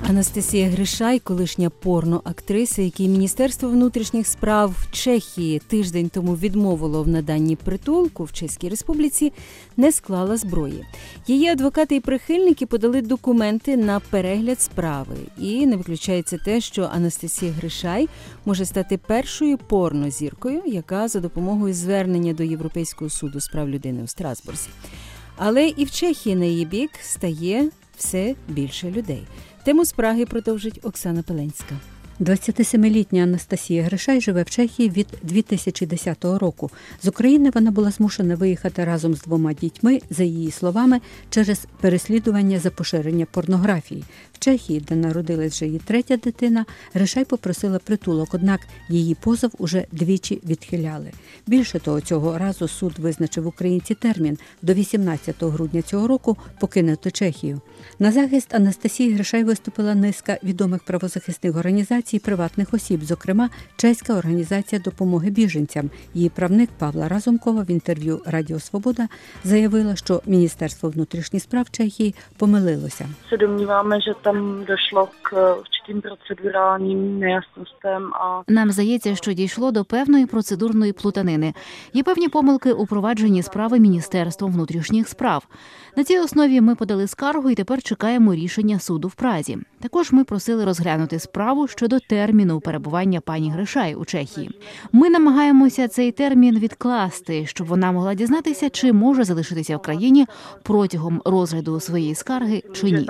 Анастасія Гришай, колишня порноактриса, якій Міністерство внутрішніх справ Чехії тиждень тому відмовило в наданні притулку в Чеській Республіці, не склала зброї. Її адвокати і прихильники подали документи на перегляд справи. І не виключається те, що Анастасія Гришай може стати першою порнозіркою, яка за допомогою звернення до Європейського суду з прав людини у Страсбурзі. Але і в Чехії на її бік стає все більше людей. Тему з Праги продовжить Оксана Пеленська. 27-літня Анастасія Гришай живе в Чехії від 2010 року. З України вона була змушена виїхати разом з 2 дітьми, за її словами, через переслідування за поширення порнографії. В Чехії, де народилась вже її 3-я дитина, Гришай попросила притулок, однак її позов уже двічі відхиляли. Більше того, цього разу суд визначив українці термін до 18 грудня цього року покинути Чехію. На захист Анастасії Гришай виступила низка відомих правозахисних організацій і приватних осіб, зокрема, Чеська організація допомоги біженцям. Її правник Павла Разумкова в інтерв'ю Радіо Свобода заявила, що Міністерство внутрішніх справ Чехії помилилося. Се domníváme, že tam došlo k určitým procedurálním nejasnostem a Нам здається, що дійшло до певної процедурної плутанини. Є певні помилки у провадженні справи Міністерством внутрішніх справ. На цій основі ми подали скаргу і тепер чекаємо рішення суду в Празі. Також ми просили розглянути справу щодо терміну перебування пані Гришай у Чехії. Ми намагаємося цей термін відкласти, щоб вона могла дізнатися, чи може залишитися в країні протягом розгляду своєї скарги чи ні.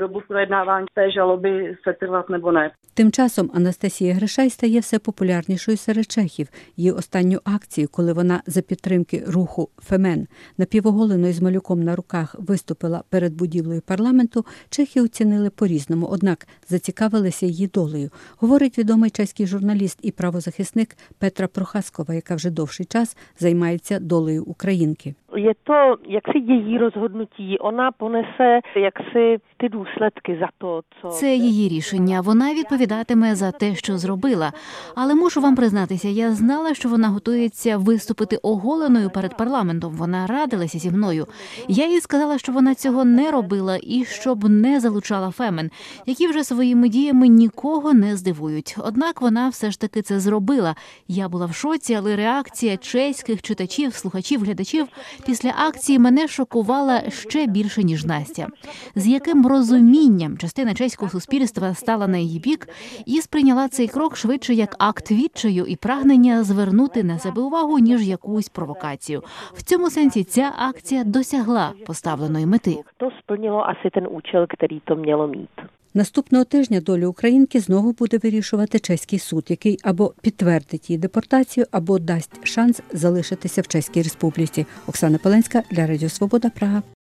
Тим часом Анастасія Гришай стає все популярнішою серед чехів. Її останню акцію, коли вона за підтримки руху «Фемен» напівоголеною з малюком на руках виступила перед будівлею парламенту, чехи оцінили по-різному, однак зацікавилися її долею. Говорить відомий чеський журналіст і правозахисник Петра Прохаскова, яка вже довший час займається долею українки. Je to jaksi její rozhodnutí, ona ponese jaksi ty důsledky za to, co... Це її рішення. Вона відповідатиме за те, що зробила. Але мушу вам признатися, я знала, що вона готується виступити оголеною перед парламентом. Вона радилася зі мною. Я їй сказала, що вона цього не робила і щоб не залучала Фемен, які вже своїми діями нікого не здивують. Однак вона все ж таки це зробила. Я була в шоці, але реакція чеських читачів, слухачів, глядачів після акції мене шокувала ще більше, ніж Настя. З яким розумінням частина чеського суспільства стала на її бік і сприйняла цей крок швидше як акт відчаю і прагнення звернути на себе увагу, ніж якусь провокацію. В цьому сенсі ця акція досягла поставленої мети. To splnilo asi ten účel, který to mělo mít. Наступного тижня долю українки знову буде вирішувати чеський суд, який або підтвердить її депортацію, або дасть шанс залишитися в Чеській Республіці. Оксана Пеленська для Радіо Свобода, Прага.